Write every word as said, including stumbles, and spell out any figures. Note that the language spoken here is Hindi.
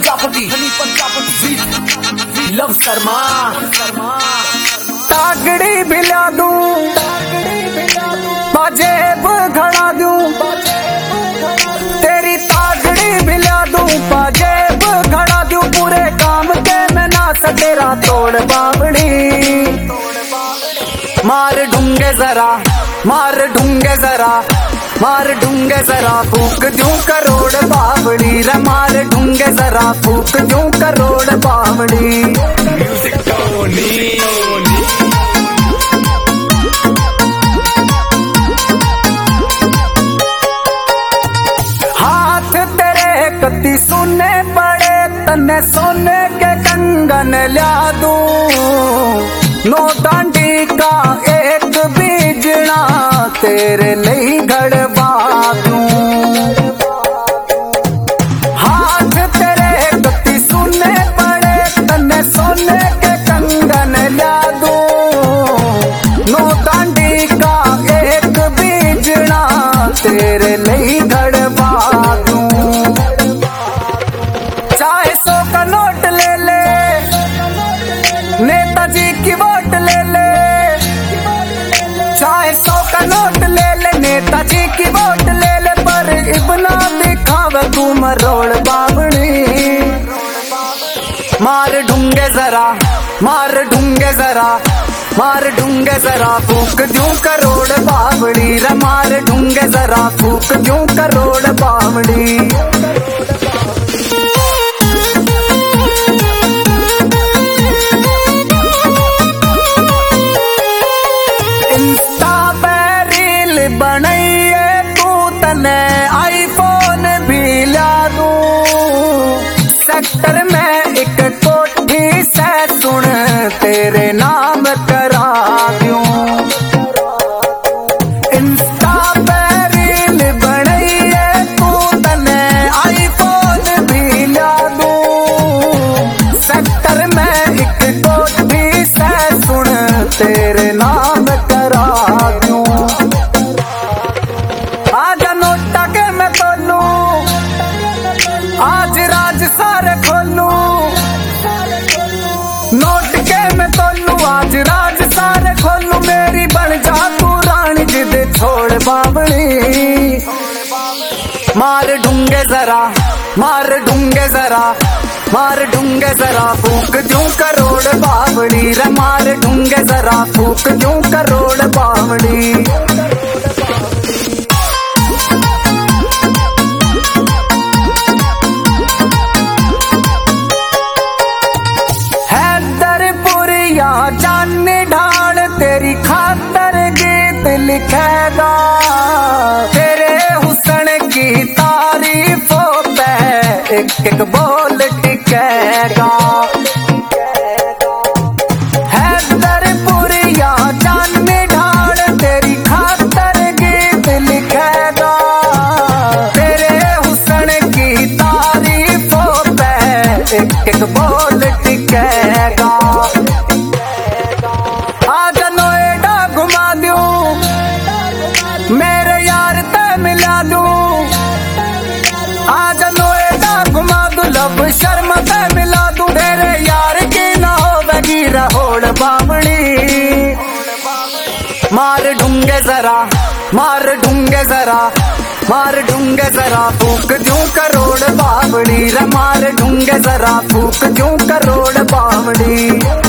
प्रजापति प्रजापति लव शर्मा तागड़ी भिला दूं पाजेब घड़ा दूं तेरी तागड़ी भिला दूं पाजेब घड़ा दूं पूरे काम के मैं ना सटेरा तोड़ बावड़ी मार ढूंगे जरा मार ढूंगे जरा मार ढूंगे जरा फूक दूं करोड़ बावड़ी रे मार ढूंगे जरा फूक दूं करोड़ बावड़ी हाथ तेरे कति सोने पड़े तन्ने सोने के कंगन ला दूं नो डांडी का एक बीजना तेरे लिए घड़वा दूं हाथ तेरे कति सोने पड़े तन्ने सोने के कंगन ला दूं नो डांडी का एक बीजना तेरे लिए घड़वा दूं चाहे सौ का नोट ले ले नेताजी की वोट ले ले चाहे सौ का नोट ले ले नेताजी की वोट ले ले पर इतना दिखावे तू मरोड़ बावड़ी मार ढूंगे जरा मार ढूंगे जरा मार ढूंगे जरा फूक दूं करोड़ बावड़ी रे मार ढूंगे जरा फूक दूं करोड़ बावड़ी इंस्टा पे रील बनाइए तू तने आईफोन भी ला दूं सेक्टर में एक कोठी से सुन तेरे नाम करा दूं इंस्टा पे रील बनाइए तू तने आईफोन भी ला दूं सेक्टर में एक कोठी से सुन तेरे नाम करा दूं आजा नोटा के मैं तोलू आज राज सारे खोलू नोट के मैं तोलू आज राज सारे खोलू मेरी बन जा तू रानी जिद छोड़ बावड़ी मार ढूंगे जरा मार ढूंगे जरा मार ढूंगे जरा फूक दूं करोड़ बावड़ी रे मार ढूंगे जरा फूक दूं करोड़ बावड़ी हैदरपुरिया जान ढाल तेरी खातर गीत लिखेगा तेरे हुस्न की तारीफों पे एक एक बोल टिकेगा हैदरपुरिया जान ढाल तेरी खातर गीत लिखेगा तेरे हुस्न की तारीफों पे एक एक बोल टिकेगा आज नोएडा घुमा दूं मेरे यार ते मिला दूं आज नोएडा घुमा दूं लव शर्मा ते मिला दूं तेरे यार की ना होगी रहोड़ बावड़ी मार ढूंगे जरा मार ढूंगे जरा मार ढूंगे जरा फूक दूं करोड़ बावड़ी रे मार ढूंगे जरा फूक दूं करोड़ बावड़ी।